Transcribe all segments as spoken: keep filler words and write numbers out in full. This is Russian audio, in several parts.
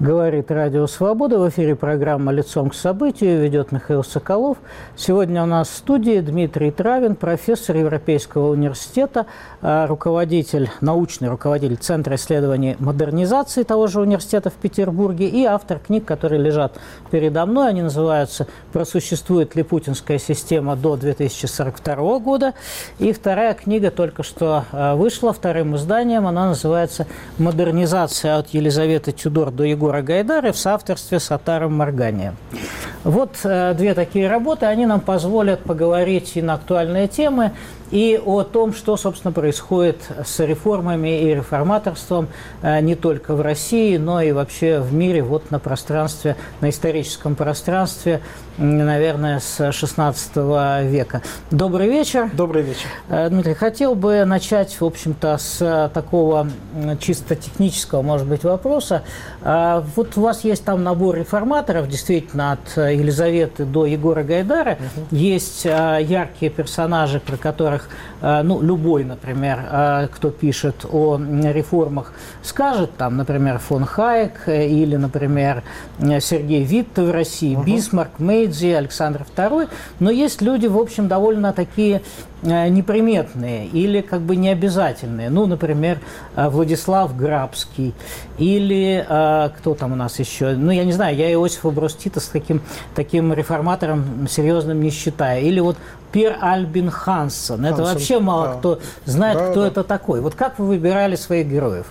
Говорит Радио Свобода. В эфире программа «Лицом к событию». Ведет Михаил Соколов. Сегодня у нас в студии Дмитрий Травин, профессор Европейского университета, руководитель, научный руководитель Центра исследований модернизации того же университета в Петербурге и автор книг, которые лежат передо мной. Они называются «Просуществует ли путинская система до две тысячи сорок второго года?» И вторая книга только что вышла вторым изданием. Она называется «Модернизация от Елизаветы Тюдор до Егора Гайдара» в соавторстве с Отаром Марганием. Вот э, две такие работы, они нам позволят поговорить и на актуальные темы, и о том, что, собственно, происходит с реформами и реформаторством э, не только в России, но и вообще в мире, вот на пространстве, на историческом пространстве, наверное, с шестнадцатого века. Добрый вечер. Добрый вечер. Э, Дмитрий, хотел бы начать, в общем-то, с такого чисто технического, может быть, вопроса. Э, вот у вас есть там набор реформаторов, действительно, от Елизаветы до Егора Гайдара. Угу. Есть э, яркие персонажи, про которых ну, любой, например, кто пишет о реформах, скажет, там, например, фон Хайек или, например, Сергей Витте в России, угу. Бисмарк, Мейдзи, Александр второй. Но есть люди, в общем, довольно такие неприметные или как бы необязательные. Ну, например, Владислав Грабский или кто там у нас еще? Ну, я не знаю, я Иосифа Брос Тита с таким, таким реформатором серьезным не считаю. Или вот Пер Альбин Хансен. Это вообще мало да. кто знает, да, кто да. это такой. Вот как вы выбирали своих героев?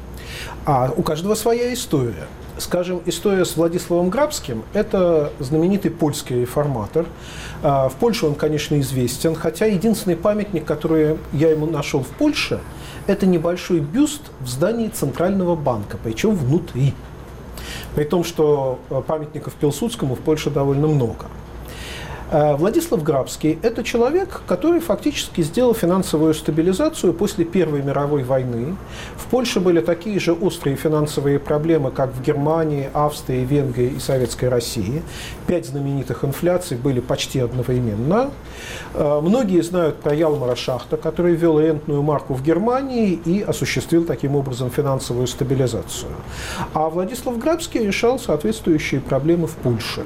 А у каждого своя история. Скажем, история с Владиславом Грабским – это знаменитый польский реформатор. В Польше он, конечно, известен, хотя единственный памятник, который я ему нашел в Польше, это небольшой бюст в здании Центрального банка, причем внутри. При том, что памятников Пилсудскому в Польше довольно много. Владислав Грабский – это человек, который фактически сделал финансовую стабилизацию после Первой мировой войны. В Польше были такие же острые финансовые проблемы, как в Германии, Австрии, Венгрии и Советской России. Пять знаменитых инфляций были почти одновременно. Многие знают про Ялмара Шахта, который ввел рентную марку в Германии и осуществил таким образом финансовую стабилизацию. А Владислав Грабский решал соответствующие проблемы в Польше.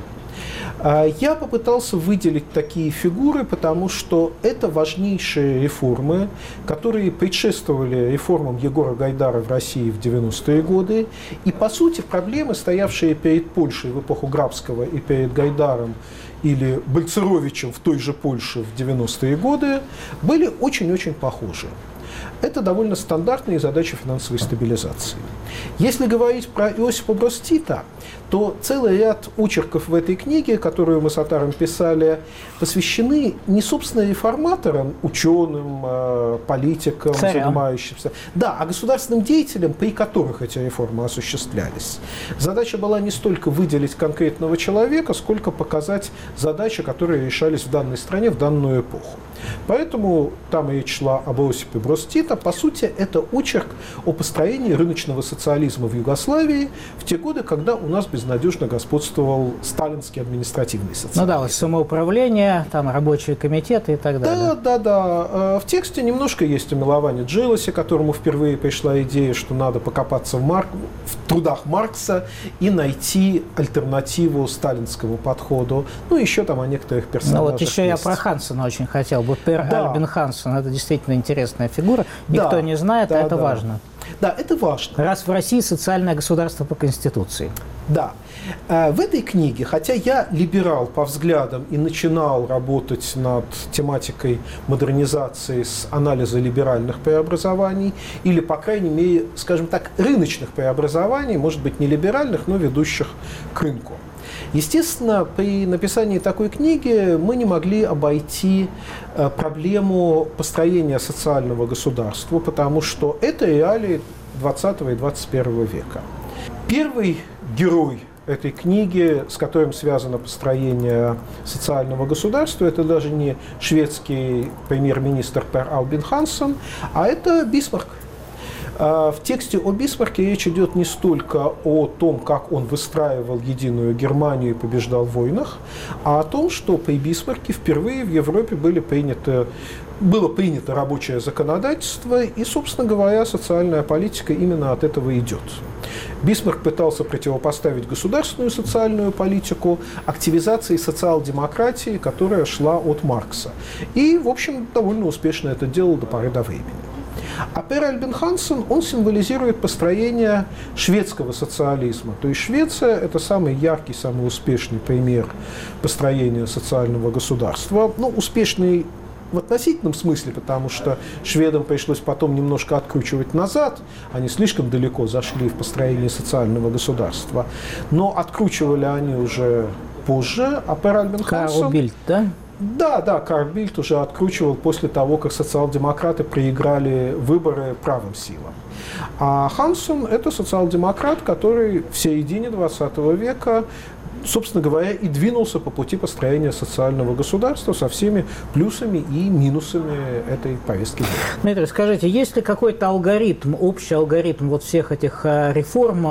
Я попытался выделить такие фигуры, потому что это важнейшие реформы, которые предшествовали реформам Егора Гайдара в России в девяностые годы. И, по сути, проблемы, стоявшие перед Польшей в эпоху Грабского и перед Гайдаром или Бальцеровичем в той же Польше в девяностые годы, были очень-очень похожи. Это довольно стандартные задачи финансовой стабилизации. Если говорить про Иосифа Брос Тита, то целый ряд очерков в этой книге, которую мы с Отаром писали, посвящены не, собственно, реформаторам, ученым, политикам, Царям. занимающимся, да, а государственным деятелям, при которых эти реформы осуществлялись. Задача была не столько выделить конкретного человека, сколько показать задачи, которые решались в данной стране в данную эпоху. Поэтому там речь шла об Иосифе Брос Тита. По сути, это очерк о построении рыночного социализма в Югославии в те годы, когда у нас безнадежно господствовал сталинский административный социализм. Ну да, вот самоуправление, там рабочие комитеты и так далее. Да, да, да. В тексте немножко есть о Миловане Джилосе, которому впервые пришла идея, что надо покопаться в, Марк... в трудах Маркса и найти альтернативу сталинскому подходу. Ну, еще там о некоторых персонажах. Ну вот еще есть. Я про Хансена очень хотел. Вот Пер да. Альбин Хансен – это действительно интересная фигура. Никто да, не знает, да, а это да. важно. Да, это важно. Раз в России социальное государство по Конституции. Да. В этой книге, хотя я либерал по взглядам и начинал работать над тематикой модернизации с анализа либеральных преобразований, или, по крайней мере, скажем так, рыночных преобразований, может быть, не либеральных, но ведущих к рынку. Естественно, при написании такой книги мы не могли обойти проблему построения социального государства, потому что это реалии двадцатого и двадцать первого века. Первый герой этой книги, с которым связано построение социального государства, это даже не шведский премьер-министр Пер Альбин Хансен, а это Бисмарк. В тексте о Бисмарке речь идет не столько о том, как он выстраивал единую Германию и побеждал в войнах, а о том, что при Бисмарке впервые в Европе были приняты, было принято рабочее законодательство, и, собственно говоря, социальная политика именно от этого идет. Бисмарк пытался противопоставить государственную социальную политику активизации социал-демократии, которая шла от Маркса. И, в общем, довольно успешно это делал до поры до времени. А Пер Альбин Хансен, он символизирует построение шведского социализма. То есть Швеция – это самый яркий, самый успешный пример построения социального государства. Ну, успешный в относительном смысле, потому что шведам пришлось потом немножко откручивать назад, они слишком далеко зашли в построении социального государства, но откручивали они уже позже, а Пер Альбин Хансен... Карл Бильд, да? Да, да, Карл Бильд уже откручивал после того, как социал-демократы проиграли выборы правым силам. А Хансен – это социал-демократ, который в середине двадцатого века, собственно говоря, и двинулся по пути построения социального государства со всеми плюсами и минусами этой повестки. Дмитрий, скажите, есть ли какой-то алгоритм, общий алгоритм вот всех этих реформ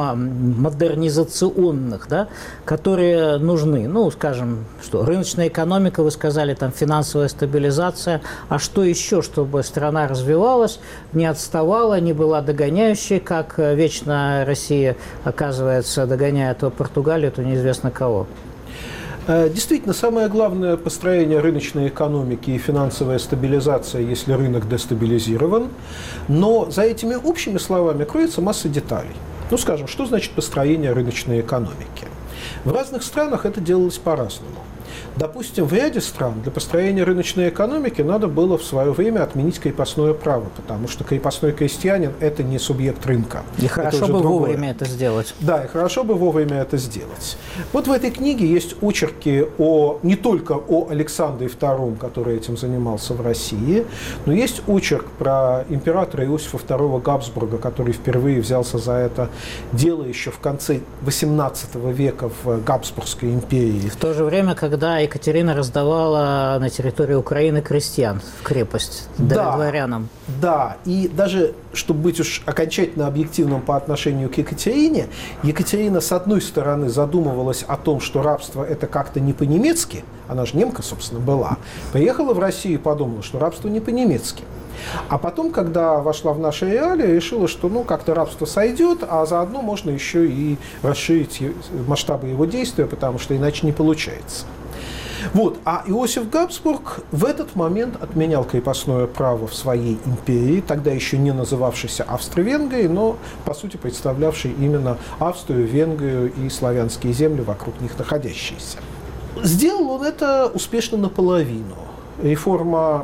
модернизационных, да, которые нужны? Ну, скажем, что рыночная экономика, вы сказали, там финансовая стабилизация, а что еще, чтобы страна развивалась, не отставала, не была догоняющей, как вечно Россия, оказывается, догоняет то Португалию, то неизвестно кого. Действительно, самое главное построение рыночной экономики и финансовая стабилизация, если рынок дестабилизирован. Но за этими общими словами кроется масса деталей. Ну, скажем, что значит построение рыночной экономики? В разных странах это делалось по-разному. Допустим, в ряде стран для построения рыночной экономики надо было в свое время отменить крепостное право, потому что крепостной крестьянин – это не субъект рынка. И хорошо бы другое. вовремя это сделать. Да, и хорошо бы вовремя это сделать. Вот в этой книге есть очерки о, не только о Александре втором, который этим занимался в России, но есть очерк про императора Иосифа второго Габсбурга, который впервые взялся за это дело еще в конце восемнадцатого века в Габсбургской империи. В то же время, когда Екатерина раздавала на территории Украины крестьян в крепость, да, дворянам. Да, и даже, чтобы быть уж окончательно объективным по отношению к Екатерине, Екатерина, с одной стороны, задумывалась о том, что рабство – это как-то не по-немецки, она же немка, собственно, была, приехала в Россию и подумала, что рабство не по-немецки. А потом, когда вошла в наши реалии, решила, что ну, как-то рабство сойдет, а заодно можно еще и расширить масштабы его действия, потому что иначе не получается. Вот. А Иосиф Габсбург в этот момент отменял крепостное право в своей империи, тогда еще не называвшейся Австро-Венгрией, но, по сути, представлявшей именно Австрию, Венгрию и славянские земли, вокруг них находящиеся. Сделал он это успешно наполовину. Реформа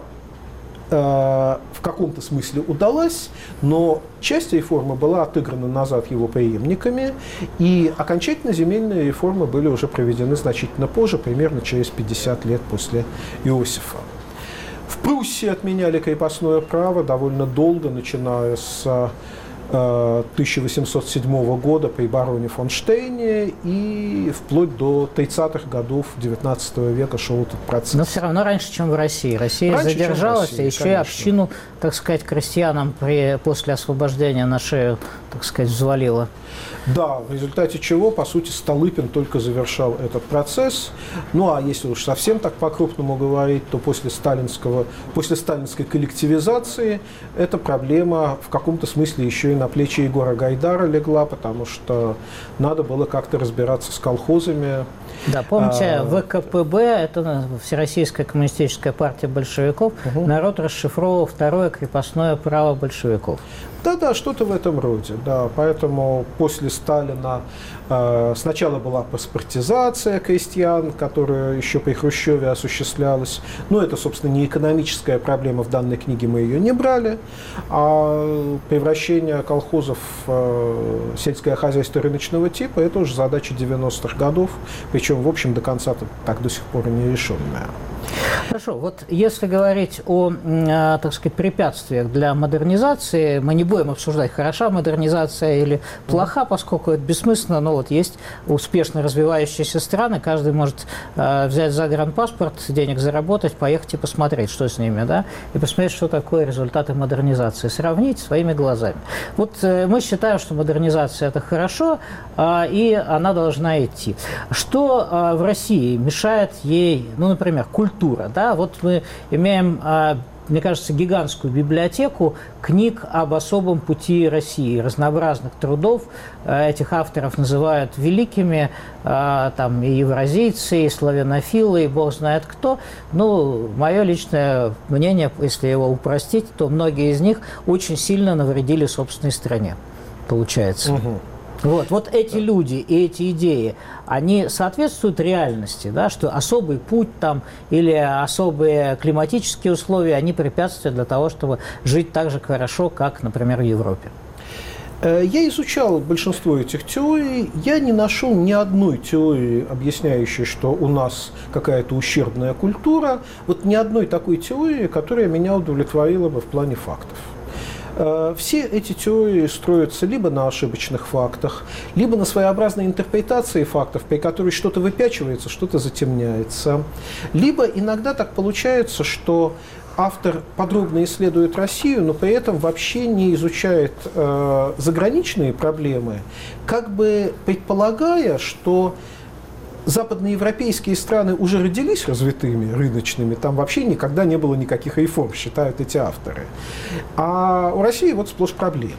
в каком-то смысле удалась, но часть реформы была отыграна назад его преемниками, и окончательно земельные реформы были уже проведены значительно позже, примерно через пятьдесят лет после Иосифа. В Пруссии отменяли крепостное право довольно долго, начиная с тысяча восемьсот седьмого года при бароне фон Штейне, и вплоть до тридцатых годов девятнадцатого века шел этот процесс. Но все равно раньше, чем в России. Россия раньше, задержалась, России, а еще конечно. И общину, так сказать, крестьянам при, после освобождения на шею, так сказать, взвалила. Да, в результате чего, по сути, Столыпин только завершал этот процесс. Ну, а если уж совсем так по-крупному говорить, то после, сталинского, после сталинской коллективизации эта проблема в каком-то смысле еще и на плечи Егора Гайдара легла, потому что надо было как-то разбираться с колхозами. Да, помните, а, ВКПБ, это Всероссийская коммунистическая партия большевиков, угу. Народ расшифровывал второе крепостное право большевиков. Да-да, что-то в этом роде, да. Поэтому после Сталина э, сначала была паспортизация крестьян, которая еще при Хрущеве осуществлялась. Но это, собственно, не экономическая проблема, в данной книге мы ее не брали. А превращение колхозов в э, сельское хозяйство рыночного типа – это уже задача девяностых годов, причем, в общем, до конца так до сих пор и не решенная. Хорошо, вот если говорить о, так сказать, препятствиях для модернизации, мы не будем обсуждать, хороша модернизация или плоха, поскольку это бессмысленно, но вот есть успешно развивающиеся страны, каждый может э, взять загранпаспорт, денег заработать, поехать и посмотреть, что с ними, да, и посмотреть, что такое результаты модернизации, сравнить своими глазами. Вот э, мы считаем, что модернизация – это хорошо, э, и она должна идти. Что э, в России мешает ей, ну, например, культура? Да? Вот мы имеем, мне кажется, гигантскую библиотеку книг об особом пути России, разнообразных трудов. Этих авторов называют великими, там и евразийцы, и славянофилы, и бог знает кто. Ну, мое личное мнение, если его упростить, то многие из них очень сильно навредили собственной стране, получается. Угу. Вот, вот эти люди и эти идеи, они соответствуют реальности, да, что особый путь там или особые климатические условия, они препятствия для того, чтобы жить так же хорошо, как, например, в Европе. Я изучал большинство этих теорий, я не нашел ни одной теории, объясняющей, что у нас какая-то ущербная культура, вот ни одной такой теории, которая меня удовлетворила бы в плане фактов. Все эти теории строятся либо на ошибочных фактах, либо на своеобразной интерпретации фактов, при которой что-то выпячивается, что-то затемняется. Либо иногда так получается, что автор подробно исследует Россию, но при этом вообще не изучает э, заграничные проблемы, как бы предполагая, что западноевропейские страны уже родились развитыми, рыночными, там вообще никогда не было никаких реформ, считают эти авторы. А у России вот сплошь проблемы.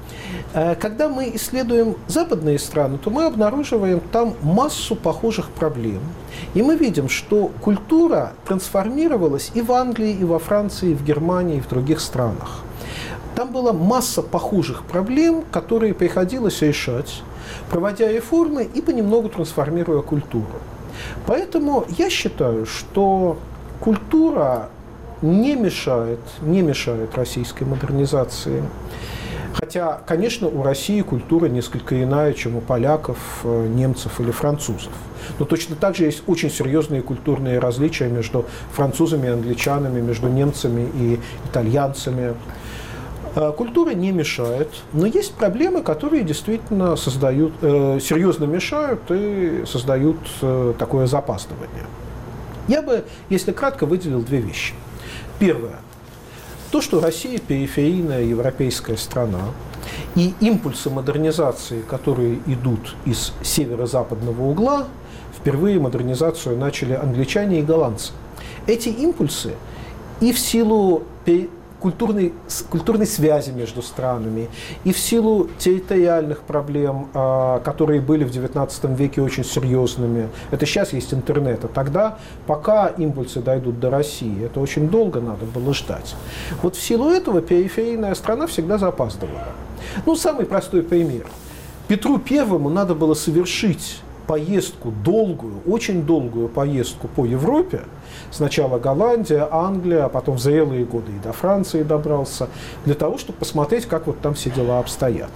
Когда мы исследуем западные страны, то мы обнаруживаем там массу похожих проблем. И мы видим, что культура трансформировалась и в Англии, и во Франции, и в Германии, и в других странах. Там была масса похожих проблем, которые приходилось решать, проводя реформы и понемногу трансформируя культуру. Поэтому я считаю, что культура не мешает, не мешает российской модернизации. Хотя, конечно, у России культура несколько иная, чем у поляков, немцев или французов. Но точно так же есть очень серьезные культурные различия между французами и англичанами, между немцами и итальянцами. Культура не мешает, но есть проблемы, которые действительно создают, э, серьезно мешают и создают э, такое запаздывание. Я бы, если кратко, выделил две вещи. Первое. То, что Россия периферийная европейская страна, и импульсы модернизации, которые идут из северо-западного угла, впервые модернизацию начали англичане и голландцы. Эти импульсы и в силу Культурной, культурной связи между странами, и в силу территориальных проблем, которые были в девятнадцатом веке очень серьезными. Это сейчас есть интернет, а тогда, пока импульсы дойдут до России, это очень долго надо было ждать. Вот в силу этого периферийная страна всегда запаздывала. Ну, самый простой пример. Петру Первому надо было совершить поездку долгую, очень долгую поездку по Европе. Сначала Голландия, Англия, а потом в зрелые годы и до Франции добрался, для того, чтобы посмотреть, как вот там все дела обстоят.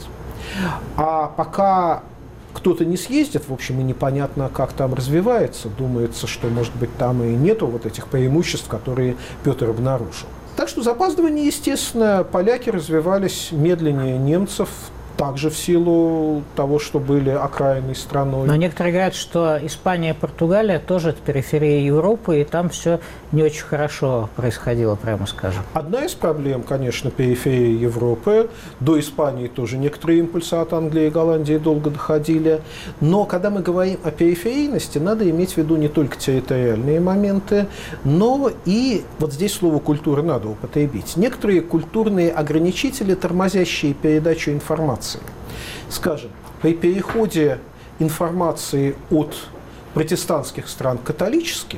А пока кто-то не съездит, в общем, и непонятно, как там развивается, думается, что, может быть, там и нету вот этих преимуществ, которые Петр обнаружил. Так что запаздывание, естественно, поляки развивались медленнее немцев, также в силу того, что были окраинной страной. Но некоторые говорят, что Испания и Португалия тоже от периферии Европы, и там все не очень хорошо происходило, прямо скажем. Одна из проблем, конечно, периферии Европы. До Испании тоже некоторые импульсы от Англии и Голландии долго доходили. Но когда мы говорим о периферийности, надо иметь в виду не только территориальные моменты, но и, вот здесь слово «культура» надо употребить, некоторые культурные ограничители, тормозящие передачу информации. Скажем, при переходе информации от протестантских стран к католическим,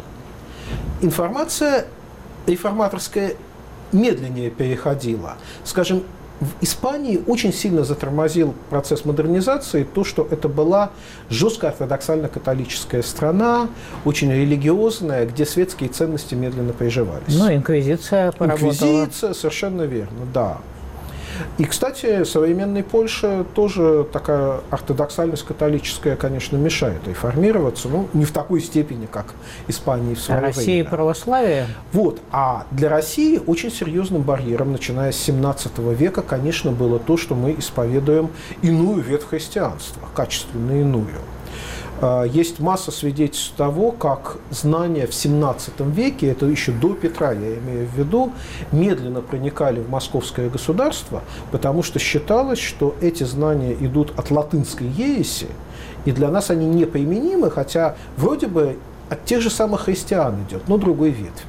информация реформаторская медленнее переходила. Скажем, в Испании очень сильно затормозил процесс модернизации то, что это была жестко ортодоксально-католическая страна, очень религиозная, где светские ценности медленно приживались. Ну, инквизиция поработала. Инквизиция, совершенно верно, да. И, кстати, современной Польше тоже такая ортодоксальность католическая, конечно, мешает реформироваться, ну, не в такой степени, как Испании в свое время. А Россия православие? Вот. А для России очень серьезным барьером, начиная с семнадцатого века, конечно, было то, что мы исповедуем иную ветвь христианства, качественно иную. Есть масса свидетельств того, как знания в семнадцатом веке, это еще до Петра, я имею в виду, медленно проникали в московское государство, потому что считалось, что эти знания идут от латынской ереси, и для нас они неприменимы, хотя вроде бы от тех же самых христиан идет, но другой ветви.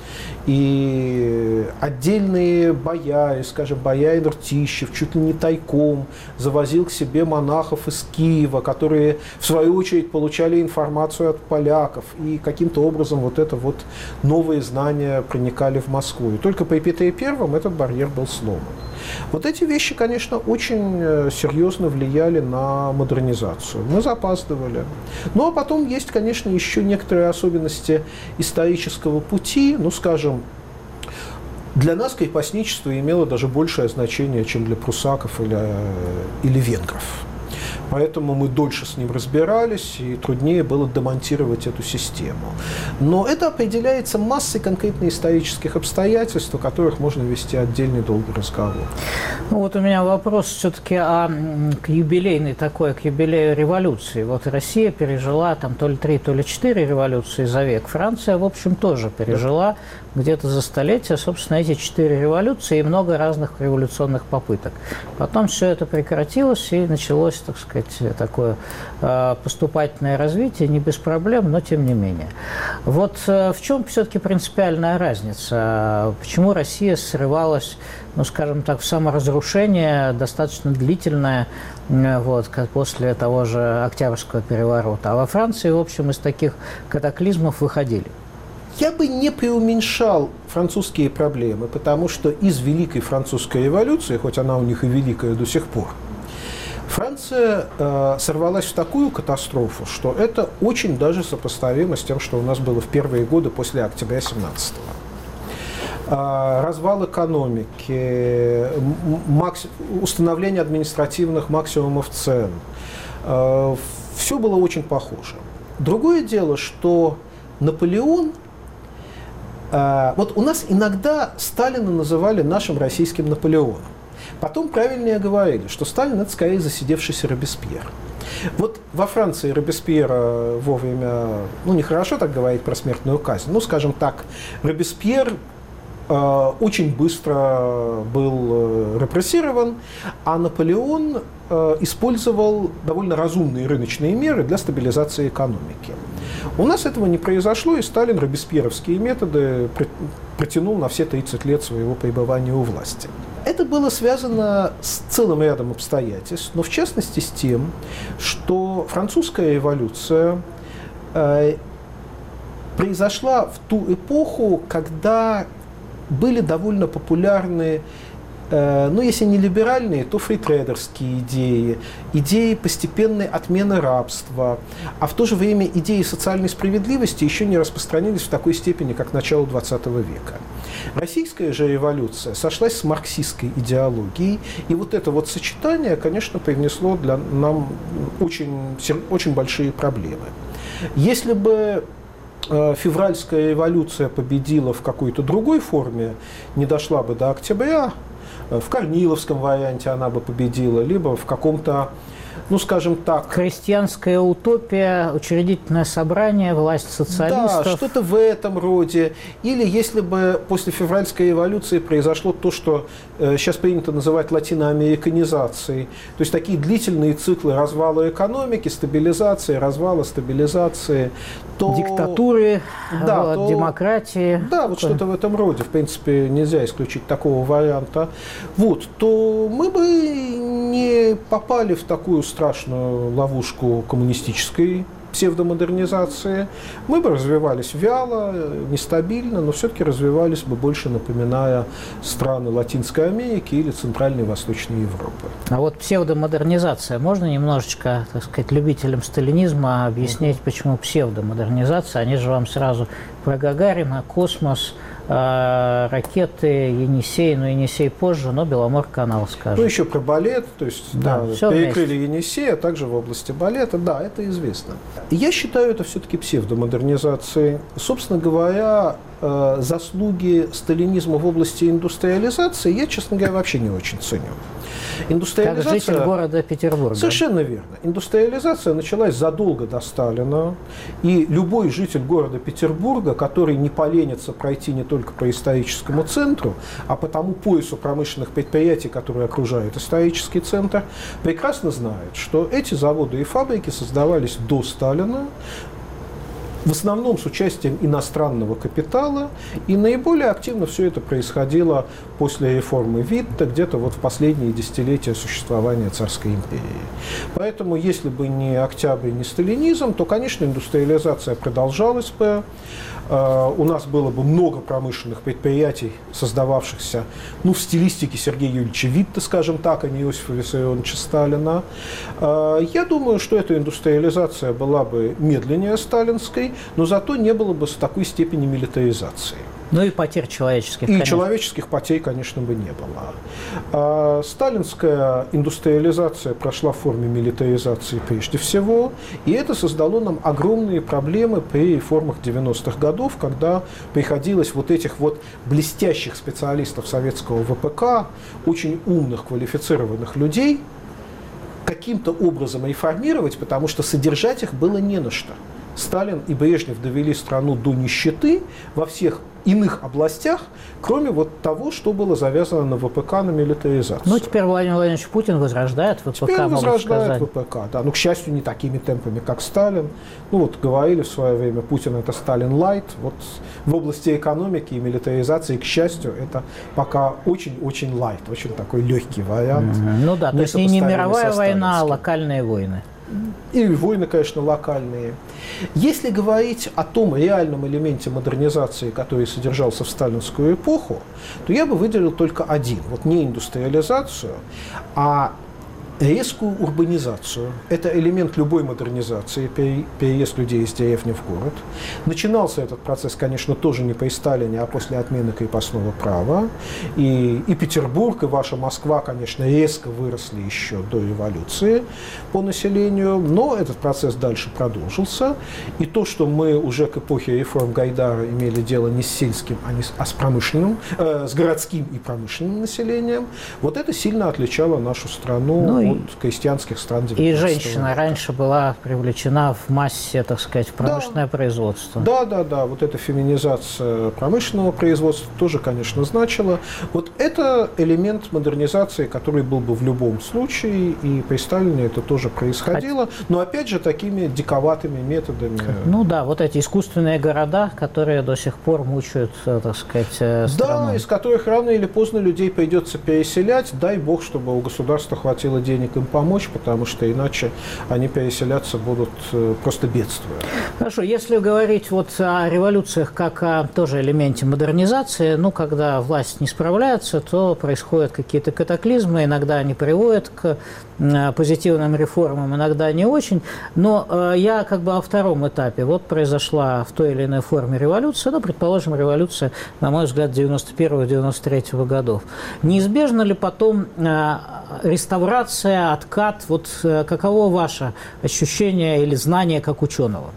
И отдельные бояре, скажем, боярин Ртищев, чуть ли не тайком завозил к себе монахов из Киева, которые, в свою очередь, получали информацию от поляков. И каким-то образом вот это вот новые знания проникали в Москву. И только при Петре Первом этот барьер был сломан. Вот эти вещи, конечно, очень серьезно влияли на модернизацию. Мы запаздывали. Ну, а потом есть, конечно, еще некоторые особенности исторического пути. Ну, скажем, для нас крепостничество имело даже большее значение, чем для прусаков или, или венгров. Поэтому мы дольше с ним разбирались, и труднее было демонтировать эту систему. Но это определяется массой конкретных исторических обстоятельств, о которых можно вести отдельный долгий разговор. Ну, вот у меня вопрос все-таки о, к юбилейной такой, к юбилею революции. Вот Россия пережила там то ли три, то ли четыре революции за век. Франция, в общем, тоже пережила да. где-то за столетие, собственно, эти четыре революции и много разных революционных попыток. Потом все это прекратилось, и началось, так сказать, такое поступательное развитие, не без проблем, но тем не менее. Вот в чем все-таки принципиальная разница? Почему Россия срывалась, ну, скажем так, в саморазрушение достаточно длительное, вот, как после того же Октябрьского переворота, а во Франции, в общем, из таких катаклизмов выходили? Я бы не преуменьшал французские проблемы, потому что из Великой Французской революции, хоть она у них и великая до сих пор, Франция э, сорвалась в такую катастрофу, что это очень даже сопоставимо с тем, что у нас было в первые годы после октября семнадцатого. Э, развал экономики, макс... установление административных максимумов цен. Э, все было очень похоже. Другое дело, что Наполеон... Э, вот у нас иногда Сталина называли нашим российским Наполеоном. Потом правильнее говорили, что Сталин – это скорее засидевшийся Робеспьер. Вот во Франции Робеспьера вовремя, ну, нехорошо так говорить про смертную казнь, ну, скажем так, Робеспьер э, очень быстро был репрессирован, а Наполеон э, использовал довольно разумные рыночные меры для стабилизации экономики. У нас этого не произошло, и Сталин робеспьеровские методы протянул на все тридцать лет своего пребывания у власти. Это было связано с целым рядом обстоятельств, но в частности с тем, что французская революция э, произошла в ту эпоху, когда были довольно популярны, э, ну, если не либеральные, то фритрейдерские идеи, идеи постепенной отмены рабства, а в то же время идеи социальной справедливости еще не распространились в такой степени, как начало двадцатого века. Российская же революция сошлась с марксистской идеологией, и вот это вот сочетание, конечно, привнесло для нам очень, очень большие проблемы. Если бы э, февральская революция победила в какой-то другой форме, не дошла бы до октября, э, в корниловском варианте она бы победила, либо в каком-то, ну, скажем так... Крестьянская утопия, учредительное собрание, власть социалистов. Да, что-то в этом роде. Или если бы после февральской революции произошло то, что э, сейчас принято называть латиноамериканизацией, то есть такие длительные циклы развала экономики, стабилизации, развала, стабилизации, то... Диктатуры, да, вот, то, демократии. Да, вот что-то в этом роде. В принципе, нельзя исключить такого варианта. Вот, то мы бы не попали в такую страшную ловушку коммунистической псевдомодернизации. Мы бы развивались вяло, нестабильно, но все-таки развивались бы больше, напоминая страны Латинской Америки или Центральной и Восточной Европы. А вот псевдомодернизация. Можно немножечко, так сказать, любителям сталинизма объяснить, почему псевдомодернизация? Они же вам сразу про Гагарина, космос, э, ракеты Енисей, ну Енисей позже, но Беломор-канал, скажем. Ну, еще про балет, то есть да, да, перекрыли Енисей, а также в области балета, да, это известно. Я считаю, это все-таки псевдомодернизацией. Собственно говоря, э, заслуги сталинизма в области индустриализации я, честно говоря, вообще не очень ценю. Индустриализация... Как житель города Петербурга. Совершенно верно. Индустриализация началась задолго до Сталина, и любой житель города Петербурга, который не поленится пройти не только по историческому центру, а по тому поясу промышленных предприятий, которые окружают исторический центр, прекрасно знает, что эти заводы и фабрики создавались до Сталина, в основном с участием иностранного капитала, и наиболее активно все это происходило после реформы Витта, где-то вот в последние десятилетия существования Царской империи. Поэтому, если бы не Октябрь, не сталинизм, то, конечно, индустриализация продолжалась бы. У нас было бы много промышленных предприятий, создававшихся ну, в стилистике Сергея Юрьевича Витта, скажем так, а не Иосифа Виссарионовича Сталина. Я думаю, что эта индустриализация была бы медленнее сталинской, но зато не было бы с такой степени милитаризации. Ну и потерь человеческих, И конечно. человеческих потерь, конечно, бы не было. А сталинская индустриализация прошла в форме милитаризации прежде всего, и это создало нам огромные проблемы при реформах девяностых годов, когда приходилось вот этих вот блестящих специалистов советского ВПК, очень умных, квалифицированных людей, каким-то образом реформировать, потому что содержать их было не на что. Сталин и Брежнев довели страну до нищеты во всех иных областях, кроме вот того, что было завязано на ВПК, на милитаризацию. Ну, теперь Владимир Владимирович Путин возрождает ВПК, Теперь могу возрождает сказать. ВПК, да. Ну, к счастью, не такими темпами, как Сталин. Ну, вот говорили в свое время, Путин – это Сталин-лайт. Вот в области экономики и милитаризации, к счастью, это пока очень-очень лайт, очень такой легкий вариант. Mm-hmm. Ну да, то есть не, не мировая война, а локальные войны. И войны, конечно, локальные. Если говорить о том реальном элементе модернизации, который содержался в сталинскую эпоху, то я бы выделил только один. Вот не индустриализацию, а резкую урбанизацию. Это элемент любой модернизации, переезд людей из деревни в город. Начинался этот процесс, конечно, тоже не при Сталине, а после отмены крепостного права. И, и Петербург, и ваша Москва, конечно, резко выросли еще до революции по населению, но этот процесс дальше продолжился. И то, что мы уже к эпохе реформ Гайдара имели дело не с сельским, а, не с, а с промышленным, э, с городским и промышленным населением, вот это сильно отличало нашу страну ну, от крестьянских стран девятнадцатого века. И женщина раньше была привлечена в массе, так сказать, в промышленное да. производство. Да, да, да. Вот эта феминизация промышленного производства тоже, конечно, значила. Вот это элемент модернизации, который был бы в любом случае, и при Сталине это тоже происходило, но опять же такими диковатыми методами. Ну да, вот эти искусственные города, которые до сих пор мучают, так сказать, страну. Да, из которых рано или поздно людей придется переселять. Дай бог, чтобы у государства хватило денег им помочь, потому что иначе они переселяться будут просто бедствуя. Хорошо, если говорить вот о революциях как о тоже элементе модернизации, ну, когда власть не справляется, то происходят какие-то катаклизмы, иногда они приводят к позитивным реформам, иногда не очень, но э, я как бы о втором этапе. Вот произошла в той или иной форме революция, ну, предположим, революция, на мой взгляд, девяносто первого — девяносто третьего годов. Неизбежна ли потом э, реставрация, откат? Вот э, каково ваше ощущение или знание как ученого?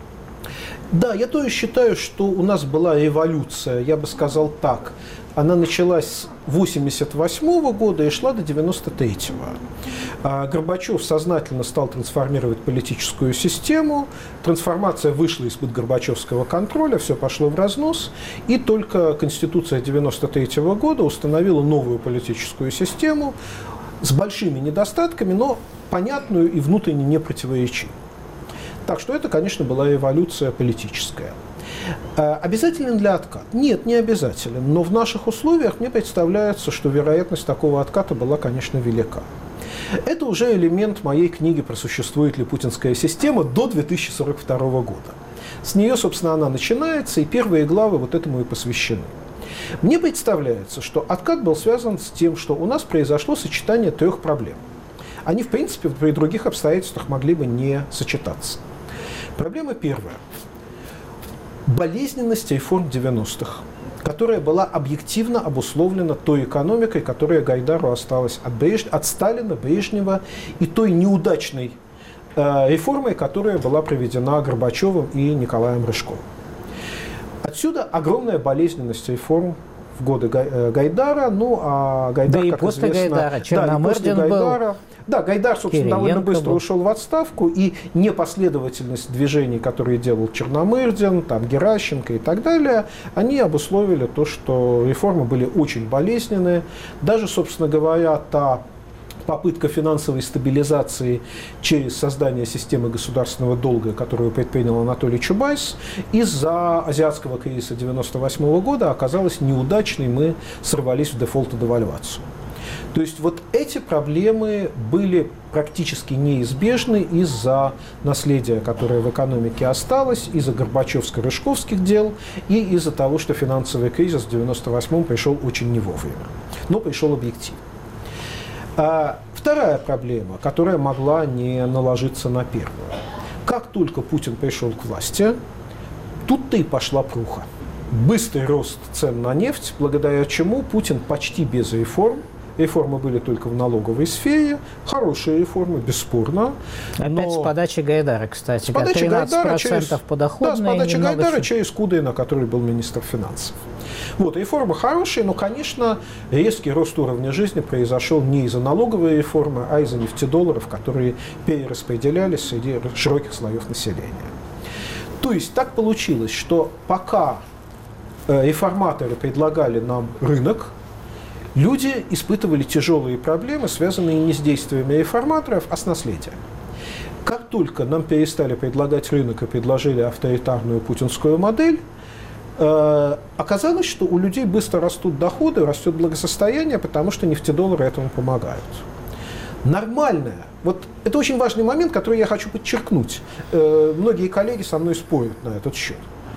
Да, я тоже считаю, что у нас была революция, я бы сказал так. Она началась с восемьдесят восьмого года и шла до девяносто третьего. Горбачев сознательно стал трансформировать политическую систему. Трансформация вышла из-под горбачевского контроля, все пошло в разнос. И только Конституция девяносто третьего года установила новую политическую систему с большими недостатками, но понятную и внутренне не противоречивую. Так что это, конечно, была революция политическая. Обязателен ли откат? Нет, не обязателен. Но в наших условиях мне представляется, что вероятность такого отката была, конечно, велика. Это уже элемент моей книги про «Просуществует ли путинская система» до две тысячи сорок второго года. С нее, собственно, она начинается, и первые главы вот этому и посвящены. Мне представляется, что откат был связан с тем, что у нас произошло сочетание трех проблем. Они, в принципе, при других обстоятельствах могли бы не сочетаться. Проблема первая. Болезненность реформ девяностых, которая была объективно обусловлена той экономикой, которая Гайдару осталась от, Бреж... от Сталина, Брежнева и той неудачной э, реформой, которая была проведена Горбачевым и Николаем Рыжковым. Отсюда огромная болезненность реформ в годы Гайдара, ну а Гайдар, да и как после известно, Гайдара, Черномырдин да, был. Да, Гайдар, собственно, довольно быстро был. ушел в отставку, и непоследовательность движений, которые делал Черномырдин, там, Геращенко и так далее, они обусловили то, что реформы были очень болезненные. Даже, собственно говоря, та попытка финансовой стабилизации через создание системы государственного долга, которую предпринял Анатолий Чубайс, из-за азиатского кризиса девяносто восьмого года оказалась неудачной, мы сорвались в дефолт и девальвацию. То есть вот эти проблемы были практически неизбежны из-за наследия, которое в экономике осталось, из-за горбачевско-рыжковских дел и из-за того, что финансовый кризис в девяносто восьмом пришел очень не вовремя, но пришел объективно. А вторая проблема, которая могла не наложиться на первую. Как только Путин пришел к власти, тут-то и пошла пруха. Быстрый рост цен на нефть, благодаря чему Путин почти без реформ, реформы были только в налоговой сфере, хорошие реформы, бесспорно. Опять с подачи Гайдара, кстати, с подачи тринадцать процентов Гайдара через, подоходные. Да, с подачи Гайдара чем... через Кудайна, который был министр финансов. Вот, реформы хорошие, но, конечно, резкий рост уровня жизни произошел не из-за налоговой реформы, а из-за нефтедолларов, которые перераспределялись среди широких слоев населения. То есть так получилось, что пока реформаторы предлагали нам рынок, люди испытывали тяжелые проблемы, связанные не с действиями реформаторов, а с наследием. Как только нам перестали предлагать рынок и предложили авторитарную путинскую модель, э, оказалось, что у людей быстро растут доходы, растет благосостояние, потому что нефтедоллары этому помогают. Нормальная, вот это очень важный момент, который я хочу подчеркнуть. Э, многие коллеги со мной спорят на этот счет.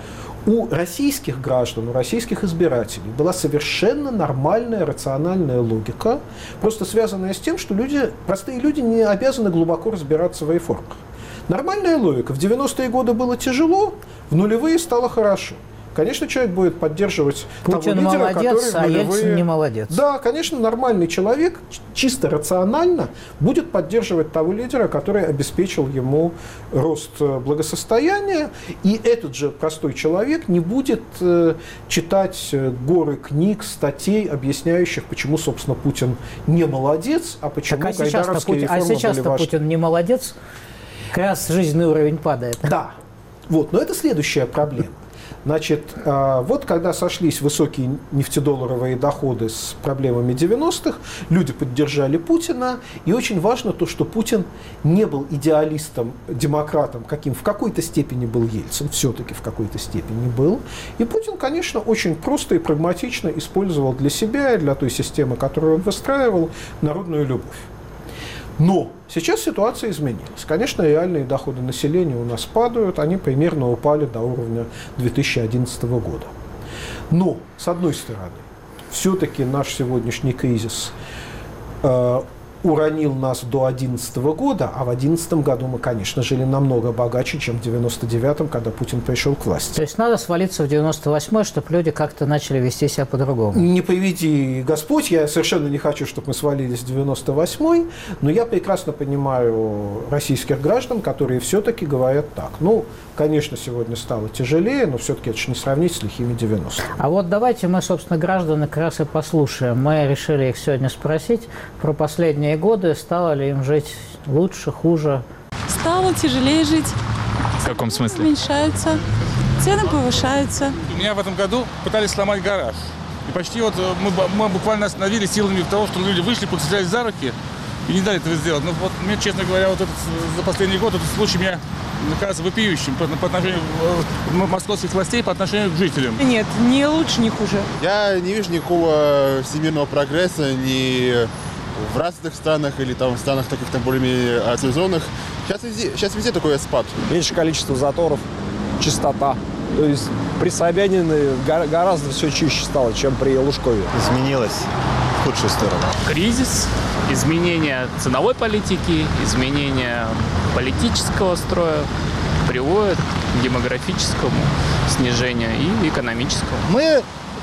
У российских граждан, у российских избирателей была совершенно нормальная, рациональная логика, просто связанная с тем, что люди, простые люди не обязаны глубоко разбираться в реформах. Нормальная логика. В девяностые годы было тяжело, в нулевые стало хорошо. Конечно, человек будет поддерживать Путин того лидера, молодец, который в нулевые... а Ельцин не молодец. Да, конечно, нормальный человек чисто рационально будет поддерживать того лидера, который обеспечил ему рост благосостояния. И этот же простой человек не будет э, читать горы книг, статей, объясняющих, почему, собственно, Путин не молодец, а почему так, а гайдаровские реформы а сейчас-то были важны. Путин не молодец, как раз жизненный уровень падает. Да, вот, но это следующая проблема. Значит, вот когда сошлись высокие нефтедолларовые доходы с проблемами девяностых, люди поддержали Путина, и очень важно то, что Путин не был идеалистом, демократом, каким в какой-то степени был Ельцин, все-таки в какой-то степени был. И Путин, конечно, очень просто и прагматично использовал для себя и для той системы, которую он выстраивал, народную любовь. Но сейчас ситуация изменилась. Конечно, реальные доходы населения у нас падают, они примерно упали до уровня две тысячи одиннадцатого года. Но, с одной стороны, все-таки наш сегодняшний кризис э, уронил нас до две тысячи одиннадцатого года, а в две тысячи одиннадцатом году мы, конечно, жили намного богаче, чем в девяносто девятом, когда Путин пришел к власти. То есть надо свалиться в девяносто восьмой, чтобы люди как-то начали вести себя по-другому? Не приведи Господь, я совершенно не хочу, чтобы мы свалились в девяносто восьмой, но я прекрасно понимаю российских граждан, которые все-таки говорят так. Ну, конечно, сегодня стало тяжелее, но все-таки это же не сравнить с лихими девяностыми. А вот давайте мы, собственно, граждан как раз и послушаем. Мы решили их сегодня спросить про последние годы, стало ли им жить лучше, хуже. Стало тяжелее жить. В каком смысле? Уменьшаются, цены повышаются. У меня в этом году пытались сломать гараж. И почти вот мы, мы буквально остановили силами того, что люди вышли, поцеплялись за руки и не дали этого сделать. Но вот мне, честно говоря, вот этот, за последний год этот случай меня кажется вопиющим по, по отношению московских властей по отношению к жителям. Нет, ни лучше, ни хуже. Я не вижу никакого всемирного прогресса ни в развитых странах или там в странах таких там более-менее цивилизованных. Сейчас везде, сейчас везде такой спад. Меньше количество заторов, чистота. То есть при Собянине гораздо все чище стало, чем при Лужкове. Изменилось в худшую сторону. Кризис, изменение ценовой политики, изменение политического строя приводит к демографическому снижению и экономическому. Мы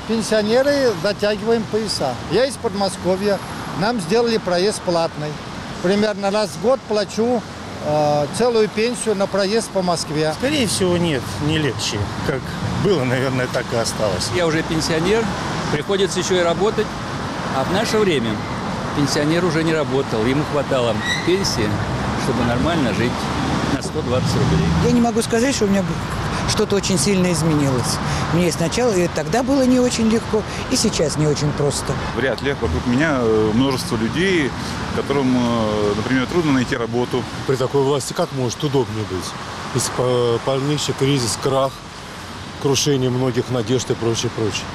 пенсионеры дотягиваем пояса. Я из Подмосковья. Нам сделали проезд платный. Примерно раз в год плачу э, целую пенсию на проезд по Москве. Скорее всего, нет, не легче. Как было, наверное, так и осталось. Я уже пенсионер, приходится еще и работать. А в наше время пенсионер уже не работал. Ему хватало пенсии, чтобы нормально жить, на сто двадцать рублей. Я не могу сказать, что у меня что-то очень сильно изменилось. Мне сначала и тогда было не очень легко, и сейчас не очень просто. Вряд ли. Вокруг меня множество людей, которым, например, трудно найти работу. При такой власти как может удобнее быть? Если полнейший кризис, крах, крушение многих надежд и прочее, прочее.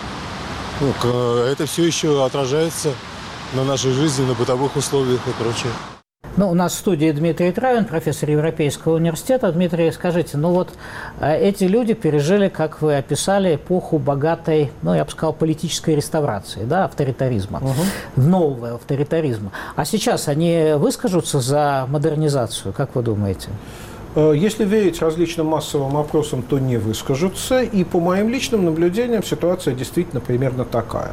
Ну, это все еще отражается на нашей жизни, на бытовых условиях и прочее. Ну, у нас в студии Дмитрий Травин, профессор Европейского университета. Дмитрий, скажите, ну вот э, эти люди пережили, как вы описали, эпоху богатой, ну, я бы сказал, политической реставрации, да, авторитаризма, угу. нового авторитаризма. А сейчас они выскажутся за модернизацию, как вы думаете? Если верить различным массовым опросам, то не выскажутся. И по моим личным наблюдениям ситуация действительно примерно такая.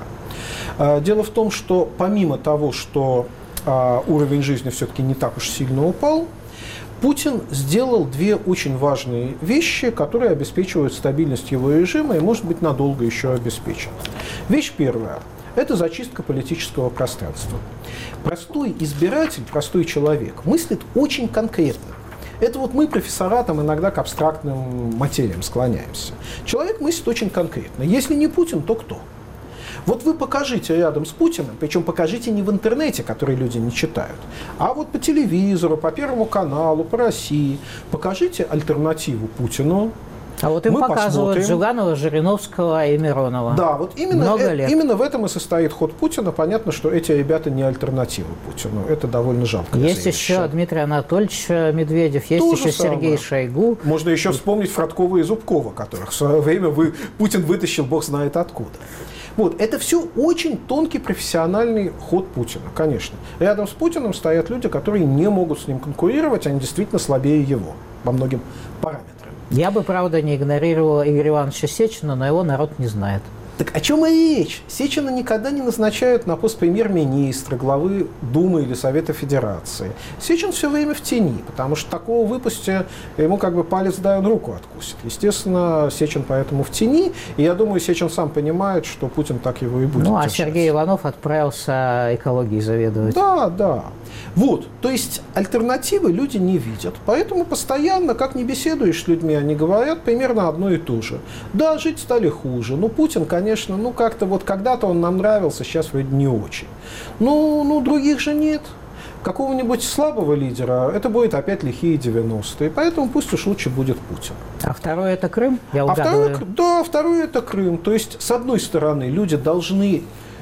Дело в том, что помимо того, что уровень жизни все-таки не так уж сильно упал, Путин сделал две очень важные вещи, которые обеспечивают стабильность его режима и, может быть, надолго еще обеспечат. Вещь первая – это зачистка политического пространства. Простой избиратель, простой человек мыслит очень конкретно. Это вот мы, профессора, там иногда к абстрактным материям склоняемся. Человек мыслит очень конкретно. Если не Путин, то кто? Вот вы покажите рядом с Путиным, причем покажите не в интернете, который люди не читают, а вот по телевизору, по Первому каналу, по России. Покажите альтернативу Путину. А вот им мы показывают посмотрим. Жиганова, Жириновского и Миронова. Да, вот именно, Много э, лет. именно в этом и состоит ход Путина. Понятно, что эти ребята не альтернатива Путину. Это довольно жалко. Есть еще Дмитрий Анатольевич Медведев, есть То же еще самое. Сергей Шойгу. Можно еще вспомнить Фродкова и Зубкова, которых в свое время вы, Путин вытащил бог знает откуда. Вот, это все очень тонкий профессиональный ход Путина, конечно. Рядом с Путиным стоят люди, которые не могут с ним конкурировать, они действительно слабее его по многим параметрам. Я бы, правда, не игнорировал Игоря Ивановича Сечина, но его народ не знает. Так о чем и речь? Сечина никогда не назначают на пост премьер-министра, главы Думы или Совета Федерации. Сечин все время в тени, потому что такого выпустя ему как бы палец дай, он руку откусит. Естественно, Сечин поэтому в тени, и я думаю, Сечин сам понимает, что Путин так его и будет Ну, а держать. Сергей Иванов отправился экологией заведовать. Да, да. Вот, то есть альтернативы люди не видят, поэтому постоянно, как не беседуешь с людьми, они говорят примерно одно и то же. Да, жить стали хуже, ну, Путин, конечно, ну, как-то вот когда-то он нам нравился, сейчас вроде не очень. Ну, ну, других же нет. Какого-нибудь слабого лидера, это будет опять лихие девяностые, поэтому пусть уж лучше будет Путин. А второй это Крым? Я а угадываю. второй, да, второй это Крым. То есть, с одной стороны, люди должны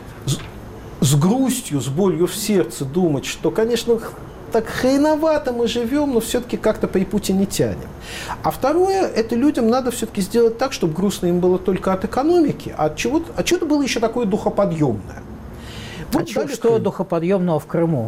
с грустью, с болью в сердце думать, что, конечно, так хреновато мы живем, но все-таки как-то при Путине тянем. А второе, это людям надо все-таки сделать так, чтобы грустно им было только от экономики, а от чего-то, а что-то было еще такое духоподъемное. Вот а что, что духоподъемного в Крыму?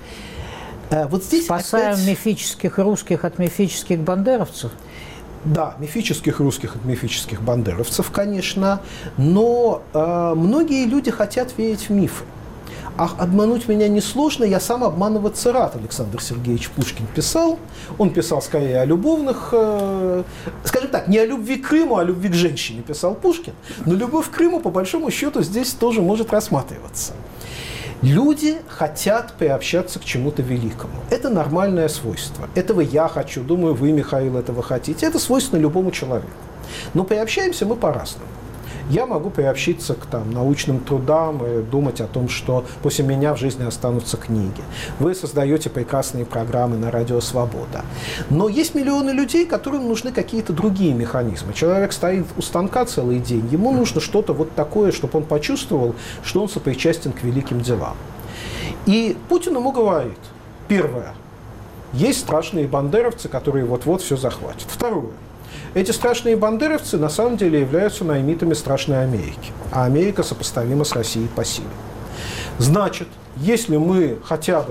А, вот здесь Спасаем опять... мифических русских от мифических бандеровцев? Да, мифических русских от мифических бандеровцев, конечно, но э, многие люди хотят верить в мифы. А обмануть меня несложно, я сам обманываться рад, Александр Сергеевич Пушкин писал. Он писал скорее о любовных, э, скажем так, не о любви к Крыму, а о любви к женщине писал Пушкин. Но любовь к Крыму, по большому счету, здесь тоже может рассматриваться. Люди хотят приобщаться к чему-то великому. Это нормальное свойство. Этого я хочу, думаю, вы, Михаил, этого хотите. Это свойственно любому человеку. Но приобщаемся мы по-разному. Я могу приобщиться к там, научным трудам и думать о том, что после меня в жизни останутся книги. Вы создаете прекрасные программы на Радио Свобода. Но есть миллионы людей, которым нужны какие-то другие механизмы. Человек стоит у станка целый день, ему нужно что-то вот такое, чтобы он почувствовал, что он сопричастен к великим делам. И Путин ему говорит, первое, есть страшные бандеровцы, которые вот-вот все захватят. Второе. Эти страшные бандеровцы на самом деле являются наймитами страшной Америки, а Америка сопоставима с Россией по силе. Значит, если мы хотя бы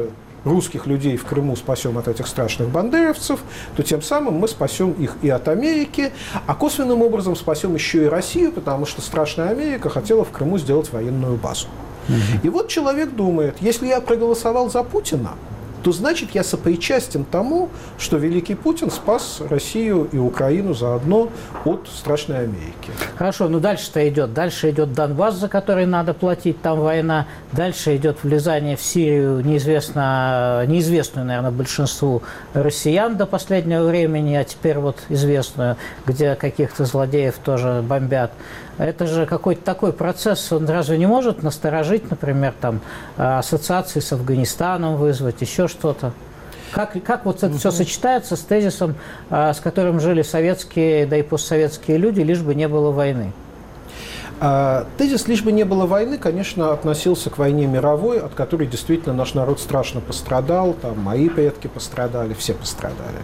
русских людей в Крыму спасем от этих страшных бандеровцев, то тем самым мы спасем их и от Америки, а косвенным образом спасем еще и Россию, потому что страшная Америка хотела в Крыму сделать военную базу. Mm-hmm. И вот человек думает, если я проголосовал за Путина, то значит я сопричастен тому, что великий Путин спас Россию и Украину заодно от страшной Америки. Хорошо, ну дальше-то идет. Дальше идет Донбасс, за который надо платить, там война. Дальше идет влезание в Сирию, неизвестно, неизвестную, наверное, большинству россиян до последнего времени, а теперь вот известную, где каких-то злодеев тоже бомбят. Это же какой-то такой процесс, он разве не может насторожить, например, там, ассоциации с Афганистаном вызвать, еще что-то? Как, как вот это все сочетается с тезисом, с которым жили советские, да и постсоветские люди, лишь бы не было войны? Тезис «лишь бы не было войны», конечно, относился к войне мировой, от которой действительно наш народ страшно пострадал, там мои предки пострадали, все пострадали.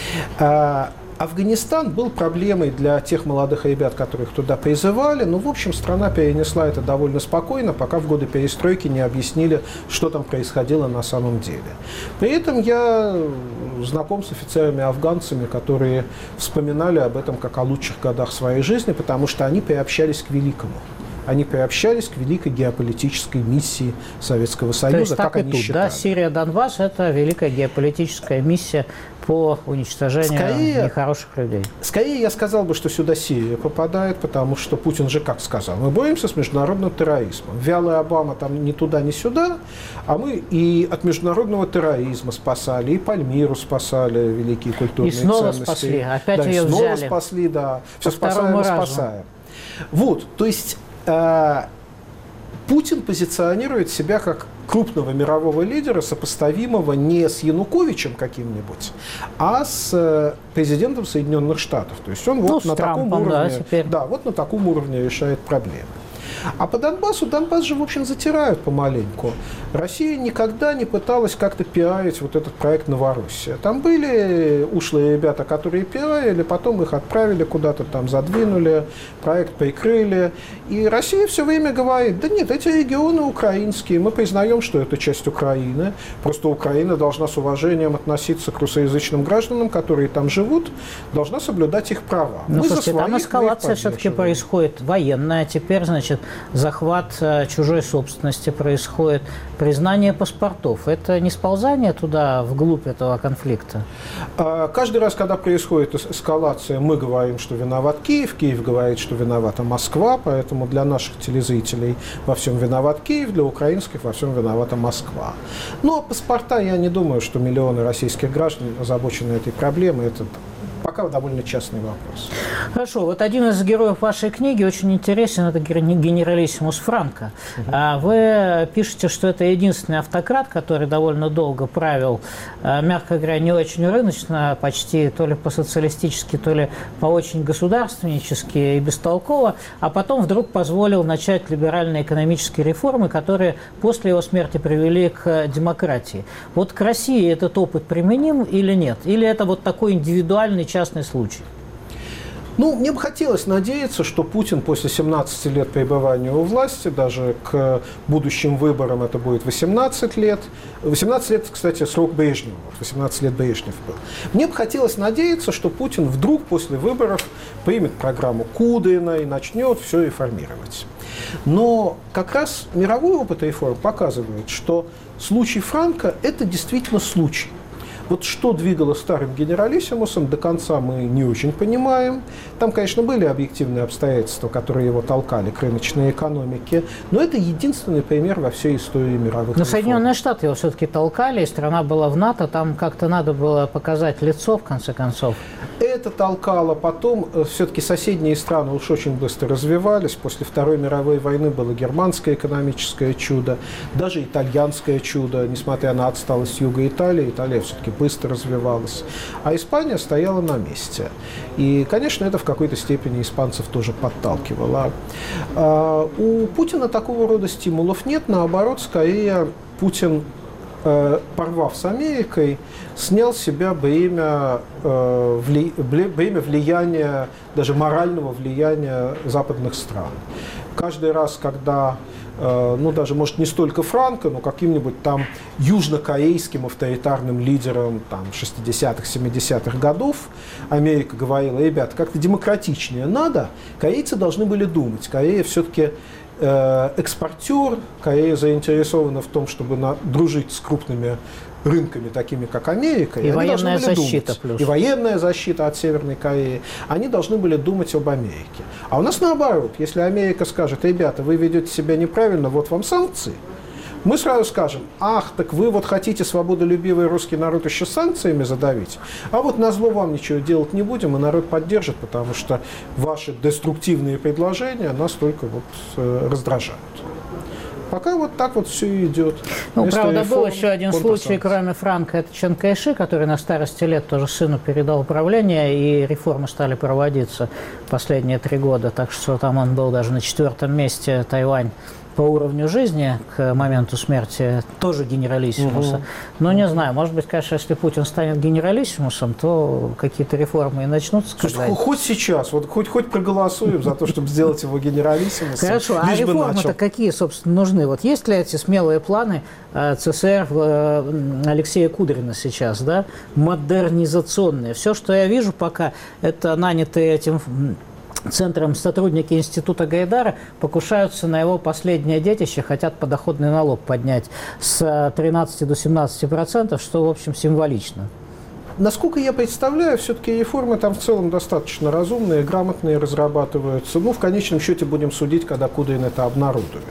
Афганистан был проблемой для тех молодых ребят, которых туда призывали, но, в общем, страна перенесла это довольно спокойно, пока в годы перестройки не объяснили, что там происходило на самом деле. При этом я знаком с офицерами-афганцами, которые вспоминали об этом как о лучших годах своей жизни, потому что они приобщались к великому. Они приобщались к великой геополитической миссии Советского Союза, То есть, как так и они тут, считали. Да, Сирия, Донбасс – это великая геополитическая миссия по уничтожению скорее, нехороших людей. Скорее я сказал бы, что сюда Сирия попадает, потому что Путин же как сказал, мы боремся с международным терроризмом. Вялый Обама там ни туда, ни сюда, а мы и от международного терроризма спасали, и Пальмиру спасали, великие культурные ценности. И снова ценности. спасли, опять да, ее и снова взяли. спасли, да. Все спасаем и спасаем. Вот, то есть э, Путин позиционирует себя как крупного мирового лидера, сопоставимого не с Януковичем каким-нибудь, а с президентом Соединенных Штатов. То есть он вот ну, на таком Трампом, уровне, да, теперь. да, вот на таком уровне решает проблемы. А по Донбассу, Донбасс же, в общем, затирают помаленьку. Россия никогда не пыталась как-то пиарить вот этот проект «Новороссия». Там были ушлые ребята, которые пиарили, потом их отправили куда-то там, задвинули, проект прикрыли. И Россия все время говорит, да нет, эти регионы украинские, мы признаем, что это часть Украины, просто Украина должна с уважением относиться к русскоязычным гражданам, которые там живут, должна соблюдать их права. Ну, слушайте, там эскалация все-таки происходит военная, теперь, значит, захват э, чужой собственности происходит, признание паспортов. Это не сползание туда, вглубь этого конфликта? А, каждый раз, когда происходит эскалация, мы говорим, что виноват Киев, Киев говорит, что виновата Москва, поэтому для наших телезрителей во всем виноват Киев, для украинских во всем виновата Москва. Но паспорта, я не думаю, что миллионы российских граждан озабочены этой проблемой. Это пока довольно частный вопрос. Хорошо. Вот один из героев вашей книги очень интересен, это генералиссимус Франко. Uh-huh. Вы пишете, что это единственный автократ, который довольно долго правил, мягко говоря, не очень рыночно, почти то ли по-социалистически, то ли по очень государственнически и бестолково, а потом вдруг позволил начать либеральные экономические реформы, которые после его смерти привели к демократии. Вот к России этот опыт применим или нет? Или это вот такой индивидуальный частный случай? Ну, мне бы хотелось надеяться, что Путин после семнадцати лет пребывания у власти, даже к будущим выборам это будет восемнадцать лет. восемнадцать лет, кстати, срок Брежнева. восемнадцать лет Брежнев был. Мне бы хотелось надеяться, что Путин вдруг после выборов примет программу Кудрина и начнет все реформировать. Но как раз мировой опыт реформ показывает, что случай Франко – это действительно случай. Вот что двигало старым генералиссимусом, до конца мы не очень понимаем. Там, конечно, были объективные обстоятельства, которые его толкали к рыночной экономике, но это единственный пример во всей истории мировых реформ. Но Соединенные Штаты его все-таки толкали, и страна была в НАТО, там как-то надо было показать лицо, в конце концов. Это толкало. Потом все-таки соседние страны уж очень быстро развивались. После Второй мировой войны было германское экономическое чудо, даже итальянское чудо. Несмотря на отсталость юга Италии, Италия все-таки быстро развивалась. А Испания стояла на месте. И, конечно, это в какой-то степени испанцев тоже подталкивало. А у Путина такого рода стимулов нет. Наоборот, скорее Путин порвав с Америкой, снял с себя бремя, вли, бремя влияния, даже морального влияния западных стран. Каждый раз, когда, ну даже, может, не столько Франко, но каким-нибудь там южнокорейским авторитарным лидером там, шестидесятых, семидесятых годов Америка говорила: ребята, как-то демократичнее надо, корейцы должны были думать. Корея все-таки экспортер, Корея заинтересована в том, чтобы на, дружить с крупными рынками, такими как Америка. И, и военная защита думать, плюс. И военная защита от Северной Кореи. Они должны были думать об Америке. А у нас наоборот. Если Америка скажет: ребята, вы ведете себя неправильно, вот вам санкции, мы сразу скажем: ах, так вы вот хотите свободолюбивый русский народ еще санкциями задавить, а вот назло вам ничего делать не будем, и народ поддержит, потому что ваши деструктивные предложения нас только вот э, раздражают. Пока вот так вот все и идет. Ну, Вместо правда, реформ, был еще один случай, кроме Франка, это Чан Кайши, который на старости лет тоже сыну передал управление, и реформы стали проводиться последние три года, так что там он был даже на четвертом месте, Тайвань, по уровню жизни к моменту смерти тоже генералиссимуса. Угу. Но не знаю, может быть, конечно, если Путин станет генералиссимусом, то какие-то реформы и начнутся. Слушайте, хоть сейчас, вот хоть, хоть проголосуем за то, чтобы сделать его генералиссимусом. Хорошо, а реформы-то какие, собственно, нужны? Вот есть ли эти смелые планы ЦСР Алексея Кудрина сейчас, да, модернизационные? Все, что я вижу пока, это нанятые этим центром сотрудники института Гайдара покушаются на его последнее детище, хотят подоходный налог поднять с тринадцати до семнадцати процентов, что, в общем, символично. Насколько я представляю, все-таки реформы там в целом достаточно разумные, грамотные разрабатываются. Ну, в конечном счете будем судить, когда Кудрин это обнародует.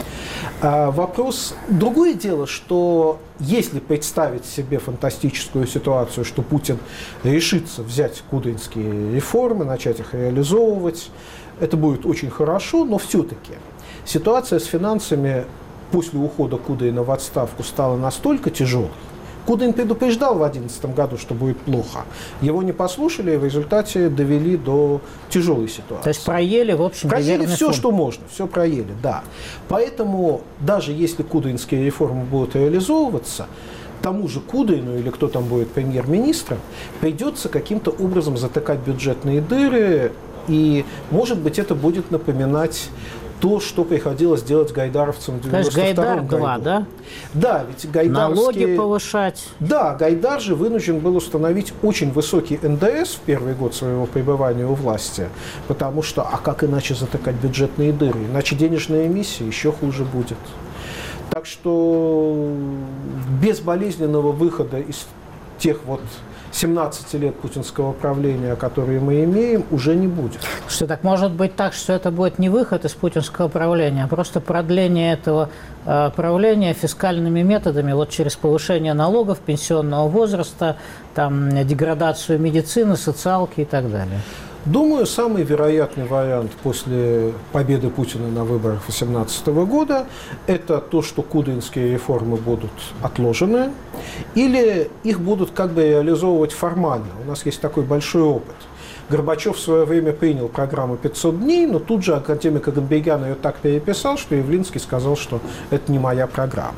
А вопрос... Другое дело, что если представить себе фантастическую ситуацию, что Путин решится взять кудринские реформы, начать их реализовывать, это будет очень хорошо, но все-таки ситуация с финансами после ухода Кудрина в отставку стала настолько тяжелой. Кудрин предупреждал в две тысячи одиннадцатом году, что будет плохо. Его не послушали и в результате довели до тяжелой ситуации. То есть проели, в общем, проели все, фонд. что можно, все проели, да. Поэтому даже если кудринские реформы будут реализовываться, тому же Кудрину или кто там будет премьер-министром, придется каким-то образом затыкать бюджетные дыры, и, может быть, это будет напоминать то, что приходилось делать гайдаровцам в девяносто втором году. Гайдар два, да? Да, ведь гайдаровские... Налоги повышать. Да, Гайдар же вынужден был установить очень высокий эн дэ эс в первый год своего пребывания у власти, потому что, а как иначе затыкать бюджетные дыры? Иначе денежная эмиссия еще хуже будет. Так что без болезненного выхода из тех вот семнадцати лет путинского правления, которые мы имеем, уже не будет. Что так может быть так, что это будет не выход из путинского правления, а просто продление этого э, правления фискальными методами, вот через повышение налогов, пенсионного возраста, там, деградацию медицины, социалки и так далее. Думаю, самый вероятный вариант после победы Путина на выборах две тысячи восемнадцатого года – это то, что кудринские реформы будут отложены, или их будут как бы реализовывать формально. У нас есть такой большой опыт. Горбачев в свое время принял программу пятьсот дней, но тут же академик Аганбегян ее так переписал, что Явлинский сказал, что это не моя программа.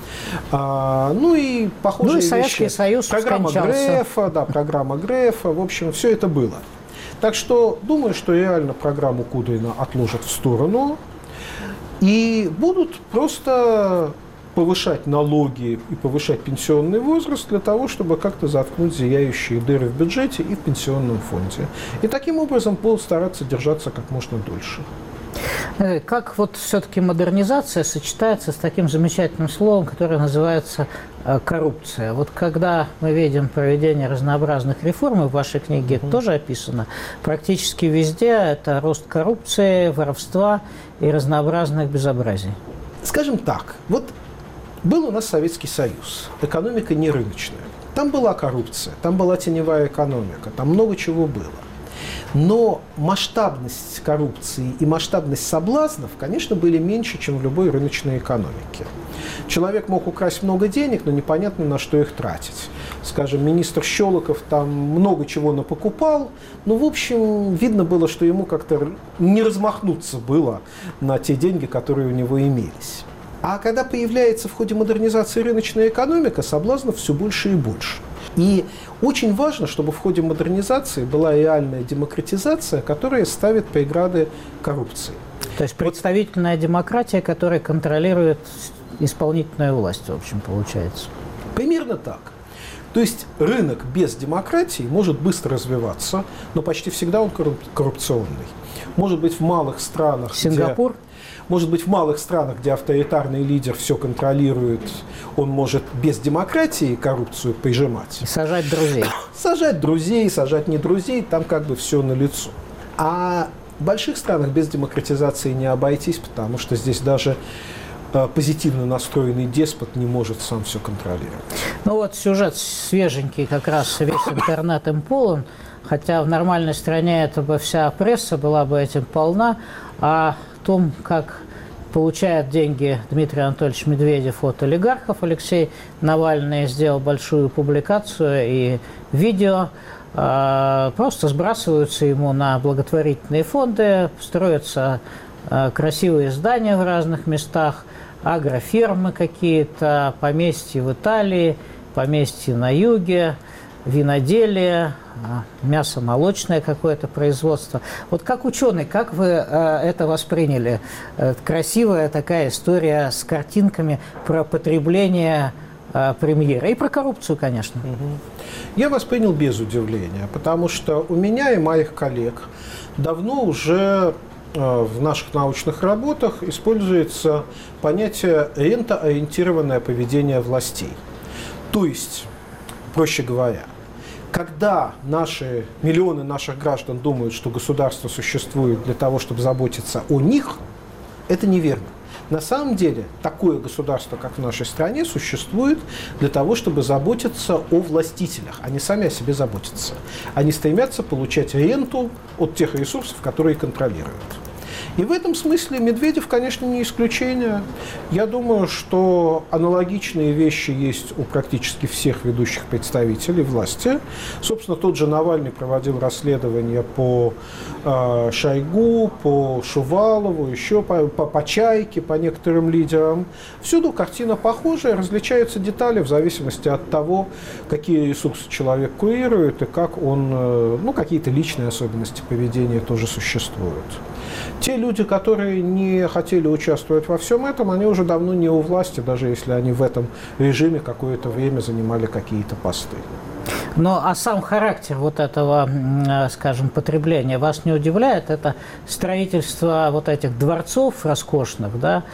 А, ну и похожие ну и Советский вещи. Союз Программа скончался. Грефа, да, программа Грефа, в общем, все это было. Так что думаю, что реально программу Кудрина отложат в сторону и будут просто повышать налоги и повышать пенсионный возраст для того, чтобы как-то заткнуть зияющие дыры в бюджете и в пенсионном фонде. И таким образом будут стараться держаться как можно дольше. Как вот все-таки модернизация сочетается с таким замечательным словом, которое называется коррупция? Вот когда мы видим проведение разнообразных реформ, и в вашей книге это тоже описано, практически везде это рост коррупции, воровства и разнообразных безобразий. Скажем так, вот был у нас Советский Союз, экономика не рыночная. Там была коррупция, там была теневая экономика, там много чего было. Но масштабность коррупции и масштабность соблазнов, конечно, были меньше, чем в любой рыночной экономике. Человек мог украсть много денег, но непонятно, на что их тратить. Скажем, министр Щелоков там много чего напокупал, но, в общем, видно было, что ему как-то не размахнуться было на те деньги, которые у него имелись. А когда появляется в ходе модернизации рыночная экономика, соблазнов все больше и больше. И очень важно, чтобы в ходе модернизации была реальная демократизация, которая ставит преграды коррупции. То есть представительная демократия, которая контролирует исполнительную власть, в общем, получается. Примерно так. То есть рынок без демократии может быстро развиваться, но почти всегда он коррупционный. Может быть, в малых странах, Сингапур? Где, может быть, в малых странах, где авторитарный лидер все контролирует, он может без демократии коррупцию прижимать. И сажать друзей. Сажать друзей, сажать не друзей, там как бы все налицо. А в больших странах без демократизации не обойтись, потому что здесь даже позитивно настроенный деспот не может сам все контролировать. Ну вот сюжет свеженький, как раз весь интернет им полон, хотя в нормальной стране это бы вся пресса была бы этим полна, о том, как получает деньги Дмитрий Анатольевич Медведев от олигархов. Алексей Навальный сделал большую публикацию и видео, просто сбрасываются ему на благотворительные фонды, строятся красивые здания в разных местах, агрофермы какие-то, поместья в Италии, поместья на юге, виноделие, мясо-молочное какое-то производство. Вот как ученый, как вы это восприняли? Красивая такая история с картинками про потребление премьера и про коррупцию, конечно. Я воспринял без удивления, потому что у меня и моих коллег давно уже в наших научных работах используется понятие рентоориентированное поведение властей. То есть, проще говоря, когда наши, миллионы наших граждан думают, что государство существует для того, чтобы заботиться о них, это неверно. На самом деле, такое государство, как в нашей стране, существует для того, чтобы заботиться о властителях. Они сами о себе заботятся. Они стремятся получать ренту от тех ресурсов, которые контролируют. И в этом смысле Медведев, конечно, не исключение. Я думаю, что аналогичные вещи есть у практически всех ведущих представителей власти. Собственно, тот же Навальный проводил расследование по э, Шойгу, по Шувалову, еще по, по, по Чайке, по некоторым лидерам. Всюду картина похожая, различаются детали в зависимости от того, какие ресурсы человек курирует и как он, э, ну, какие-то личные особенности поведения тоже существуют. Те люди, которые не хотели участвовать во всем этом, они уже давно не у власти, даже если они в этом режиме какое-то время занимали какие-то посты. Ну, а сам характер вот этого, скажем, потребления вас не удивляет? Это строительство вот этих дворцов роскошных, да,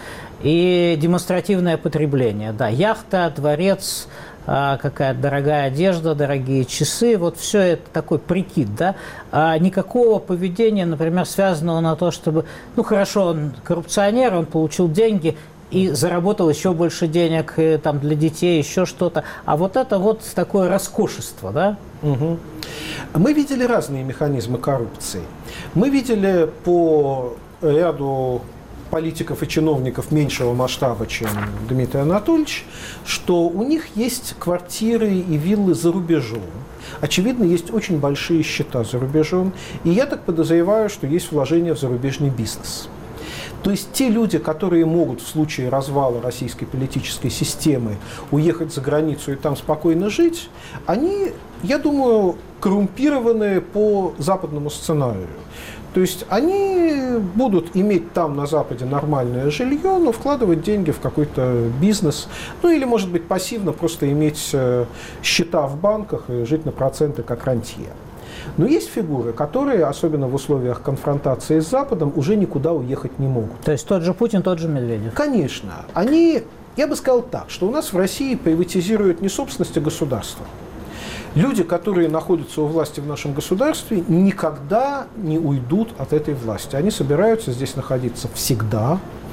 и демонстративное потребление, да, яхта, дворец, какая-то дорогая одежда, дорогие часы, вот все это такой прикид, да, а никакого поведения, например, связанного на то, чтобы, ну, хорошо, он коррупционер, он получил деньги и заработал еще больше денег там, для детей, еще что-то, а вот это вот такое роскошество, да? Угу. Мы видели разные механизмы коррупции. Мы видели по ряду политиков и чиновников меньшего масштаба, чем Дмитрий Анатольевич, что у них есть квартиры и виллы за рубежом. Очевидно, есть очень большие счета за рубежом. И я так подозреваю, что есть вложения в зарубежный бизнес. То есть те люди, которые могут в случае развала российской политической системы уехать за границу и там спокойно жить, они, я думаю, коррумпированы по западному сценарию. То есть они будут иметь там на Западе нормальное жилье, но вкладывать деньги в какой-то бизнес, ну или, может быть, пассивно просто иметь счета в банках и жить на проценты как рантье. Но есть фигуры, которые, особенно в условиях конфронтации с Западом, уже никуда уехать не могут. То есть тот же Путин, тот же Медведев? Конечно. Они, я бы сказал так, что у нас в России приватизируют не собственность, а государство. Люди, которые находятся у власти в нашем государстве, никогда не уйдут от этой власти. Они собираются здесь находиться всегда,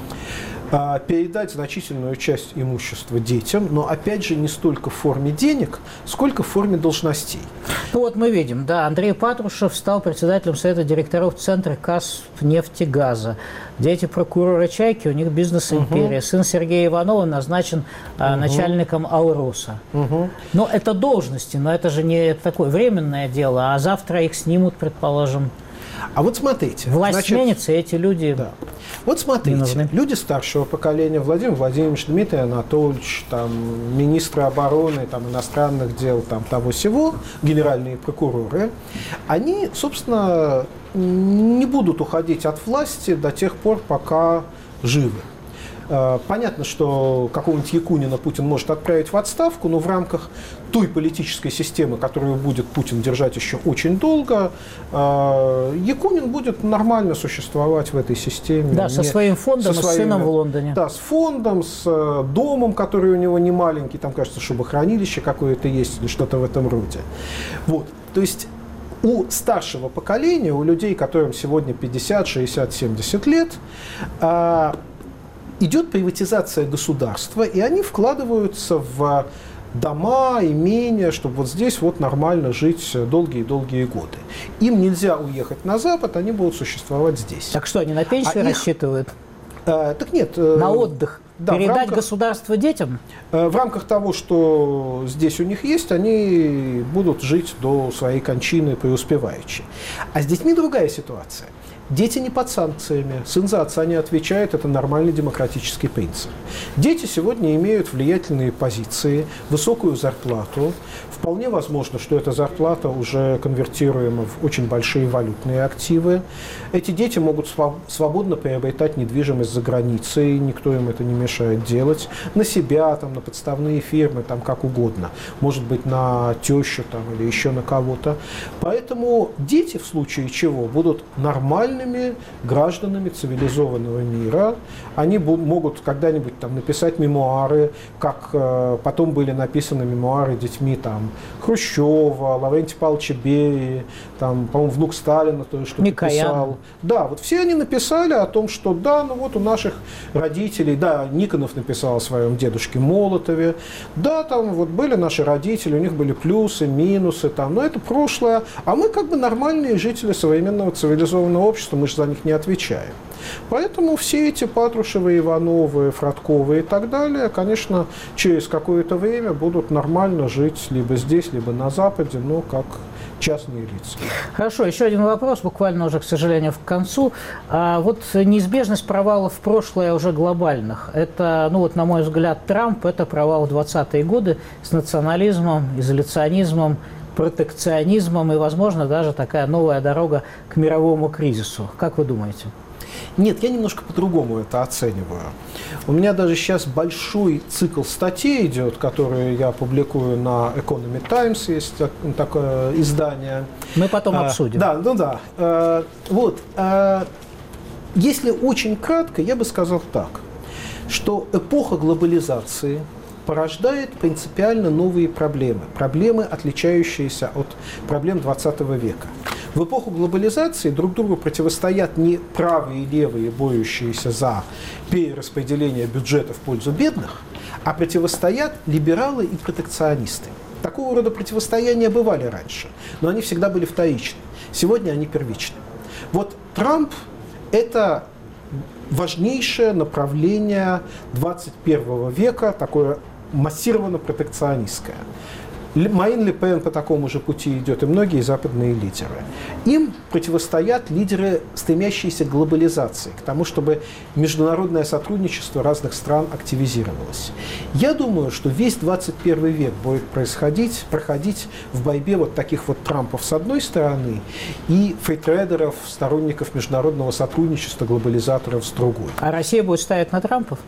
передать значительную часть имущества детям, но, опять же, не столько в форме денег, сколько в форме должностей. Ну вот мы видим, да, Андрей Патрушев стал председателем Совета директоров Центра Казнефтегаза. Дети прокурора Чайки, у них бизнес-империя. Угу. Сын Сергея Иванова назначен а, угу. начальником Алроса. Угу. Но это должности, но это же не такое временное дело, а завтра их снимут, предположим. А вот смотрите. Власть значит, сменится, и эти люди да. Вот смотрите, люди старшего поколения, Владимир Владимирович, Дмитрий Анатольевич, там, министры обороны, там, иностранных дел, там, того-сего, генеральные прокуроры, они, собственно, не будут уходить от власти до тех пор, пока живы. Понятно, что какого-нибудь Якунина Путин может отправить в отставку, но в рамках той политической системы, которую будет Путин держать еще очень долго, Якунин будет нормально существовать в этой системе. Да, со своим фондом, со и своими, с сыном в Лондоне. Да, с фондом, с домом, который у него не маленький, там, кажется, шубохранилище какое-то есть или что-то в этом роде. Вот, то есть у старшего поколения, у людей, которым сегодня пятьдесят, шестьдесят, семьдесят лет, идет приватизация государства, и они вкладываются в дома, имения, чтобы вот здесь вот нормально жить долгие-долгие годы. Им нельзя уехать на Запад, они будут существовать здесь. Так что, они на пенсию а рассчитывают? Их, э, так нет. На отдых? Да, передать рамках, государство детям? Э, в рамках того, что здесь у них есть, они будут жить до своей кончины преуспеваючи. А с детьми другая ситуация. Дети не под санкциями. Сын за отца не отвечает, это нормальный демократический принцип. Дети сегодня имеют влиятельные позиции, высокую зарплату. Вполне возможно, что эта зарплата уже конвертируема в очень большие валютные активы. Эти дети могут свободно приобретать недвижимость за границей, никто им это не мешает делать. На себя, там, на подставные фирмы, там, как угодно. Может быть, на тещу там, или еще на кого-то. Поэтому дети, в случае чего, будут нормально гражданами цивилизованного мира. Они могут когда-нибудь там написать мемуары, как э, потом были написаны мемуары детьми там, Хрущева, Лаврентия Павловича Берии, там, по-моему, внук Сталина тоже что-то писал. Да, вот все они написали о том, что да, ну вот у наших родителей, да, Никонов написал о своем дедушке Молотове, да, там вот были наши родители, у них были плюсы, минусы, там, но это прошлое, а мы как бы нормальные жители современного цивилизованного общества, мы же за них не отвечаем. Поэтому все эти Патрушевы, Ивановы, Фродковы и так далее, конечно, через какое-то время будут нормально жить либо здесь, либо на Западе, но как частные лица. Хорошо, еще один вопрос, буквально уже, к сожалению, к концу. А вот неизбежность провалов в прошлое уже глобальных. Это, ну вот, на мой взгляд, Трамп – это провал в двадцатые годы с национализмом, изоляционизмом, протекционизмом и, возможно, даже такая новая дорога к мировому кризису. Как вы думаете? Нет, я немножко по-другому это оцениваю. У меня даже сейчас большой цикл статей идет, которые я публикую на Economy Times, есть такое издание. Мы потом а, обсудим. Да, ну да. А, вот. А, если очень кратко, я бы сказал так, что эпоха глобализации порождает принципиально новые проблемы. Проблемы, отличающиеся от проблем двадцатого века. В эпоху глобализации друг другу противостоят не правые и левые, борющиеся за перераспределение бюджета в пользу бедных, а противостоят либералы и протекционисты. Такого рода противостояния бывали раньше, но они всегда были вторичны. Сегодня они первичны. Вот Трамп – это важнейшее направление двадцать первого века, такое массированно протекционистское. Марин Ле Пен по такому же пути идет, и многие западные лидеры. Им противостоят лидеры, стремящиеся к глобализации, к тому, чтобы международное сотрудничество разных стран активизировалось. Я думаю, что весь двадцать первый век будет происходить, проходить в борьбе вот таких вот Трампов с одной стороны и фритрейдеров, сторонников международного сотрудничества, глобализаторов с другой. А Россия будет ставить на Трампов?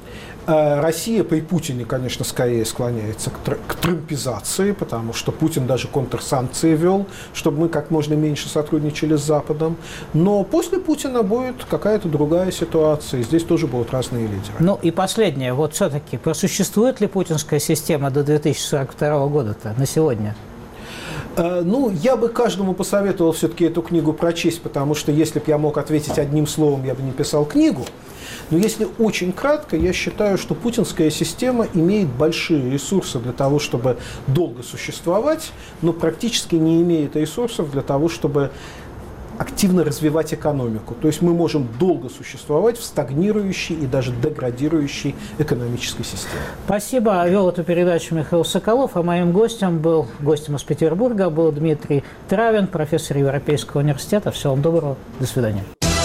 Россия при Путине, конечно, скорее склоняется к, тр- к трампизации, потому что Путин даже контрсанкции вел, чтобы мы как можно меньше сотрудничали с Западом. Но после Путина будет какая-то другая ситуация, и здесь тоже будут разные лидеры. Ну и последнее, вот все-таки, просуществует ли путинская система до две тысячи сорок второго года-то на сегодня? Ну, я бы каждому посоветовал все-таки эту книгу прочесть, потому что если бы я мог ответить одним словом, я бы не писал книгу. Но если очень кратко, я считаю, что путинская система имеет большие ресурсы для того, чтобы долго существовать, но практически не имеет ресурсов для того, чтобы активно развивать экономику. То есть мы можем долго существовать в стагнирующей и даже деградирующей экономической системе. Спасибо. Вел эту передачу Михаил Соколов, а моим гостем был, гостем из Петербурга был Дмитрий Травин, профессор Европейского университета. Всего вам доброго. До свидания.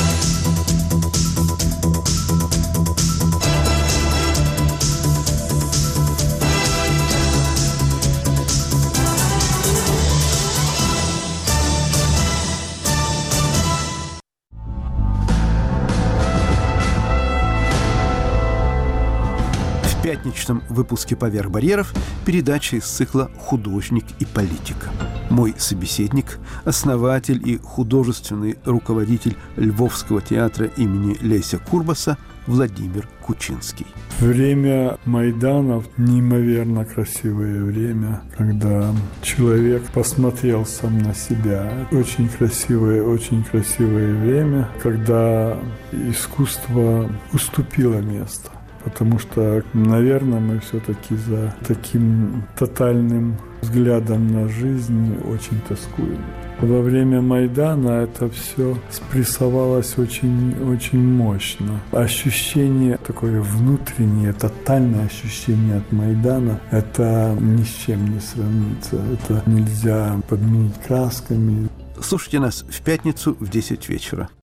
В пятничном выпуске «Поверх барьеров» передача из цикла «Художник и политика». Мой собеседник – основатель и художественный руководитель Львовского театра имени Леся Курбаса Владимир Кучинский. Время Майданов – неимоверно красивое время, когда человек посмотрел сам на себя. Очень красивое, очень красивое время, когда искусство уступило место. Потому что, наверное, мы все-таки за таким тотальным взглядом на жизнь очень тоскуем. Во время Майдана это все спрессовалось очень, очень мощно. Ощущение такое внутреннее, тотальное ощущение от Майдана, это ни с чем не сравнится. Это нельзя подменить красками. Слушайте нас в пятницу в десять вечера.